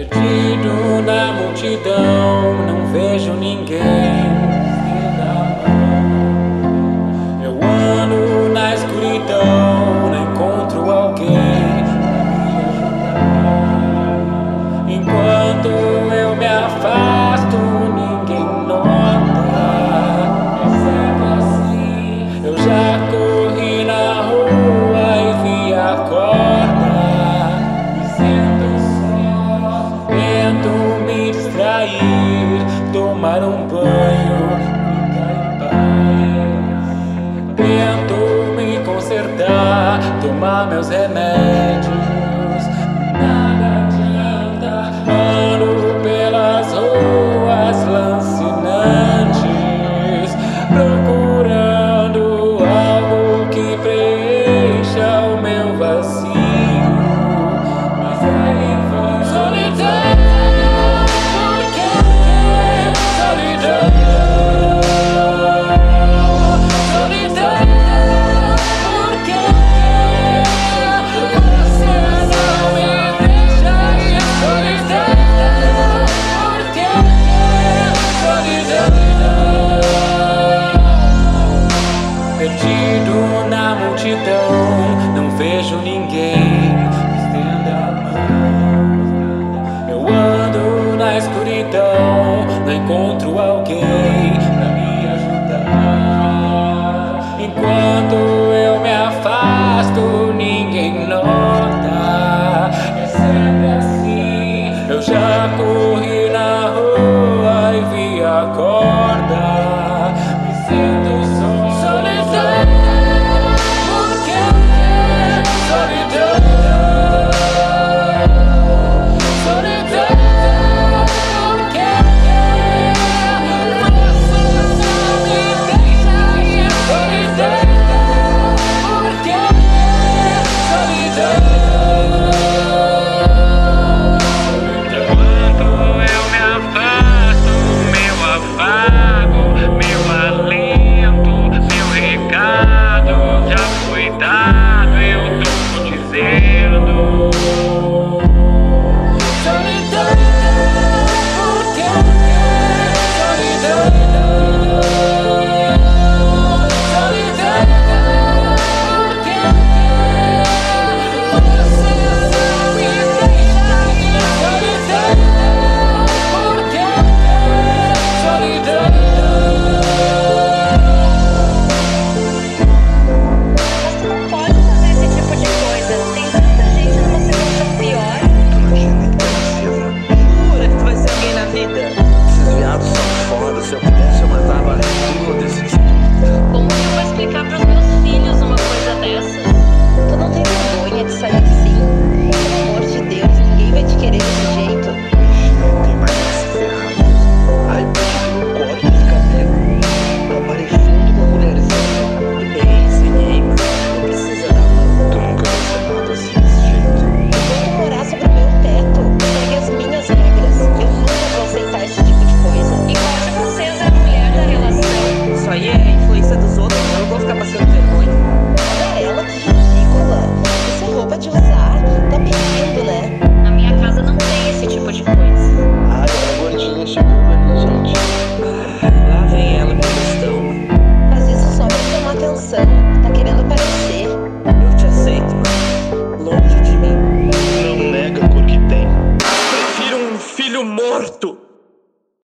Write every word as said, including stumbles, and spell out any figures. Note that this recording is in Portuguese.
Perdido na multidão, não vejo ninguém. Eu ando na escuridão, não encontro alguém pra me ajudar. Enquanto eu me afasto, ninguém nota. É sempre assim. Eu já corri na rua e vi a corda. Me sinto só, tento me distrair, tomar um banho, ficar em paz. Tento me consertar, tomar meus remédios. Nada adianta, ando pelas ruas lancinantes, procurando algo que preencha o meu vazio. Mas é em vão. Solidão, por que solidão? Solidão, por que você não me deixa ir? Solidão, por que solidão? Perdido na multidão, não vejo ninguém. Estenda a mão. Eu ando na escuridão, não encontro alguém pra me ajudar. Enquanto eu me afasto, ninguém nota. É sempre assim. Eu já corri na rua e vi a corda. Me sinto só. Solidão, por que solidão? Solidão, por que você não me deixa ir? Solidão, por que solidão? Quando eu me afasto, meu afago, meu alento, meu recado já foi dado, eu tô dizendo. Solidão, por que solidão? Solidão, por que você não me deixa ir? Solidão, por que solidão? Você não pode fazer esse tipo de coisa. Tem tanta gente numa situação pior. Tu não tinha nem conhecido. Jura que tu vai ser alguém na vida? Esses viados são foda. Se eu pudesse, eu matava tudo desses. Como que eu vou explicar pros meus filhos uma coisa dessas? Tu não tem vergonha de sair assim? Pelo amor de Deus, ninguém vai te querer desse jeito. Não tem mais que se ferrar mesmo. Ai, porque no corte de cabelo. Aparecendo uma mulherzinha. Tudo bem, ensinei, mas não precisa dar mão. Tu nunca vai ser nada assim desse jeito. Enquanto morar sobre o meu teto, segue as minhas regras. Eu nunca vou aceitar esse tipo de coisa. E qual de vocês é a mulher da relação? Isso aí é influência dos outros, eu não vou ficar passando vergonha. Olha ela, que ridícula. Isso é roupa de usar. Tá pedindo, né? Na minha casa não tem esse tipo de coisa. Ai, a gordinha chegando ali, gente. Lá vem ela com questão. Faz isso só pra chamar atenção. Tá querendo aparecer. Eu te aceito, mas longe de mim. Não nega a cor que tem. Prefiro um filho morto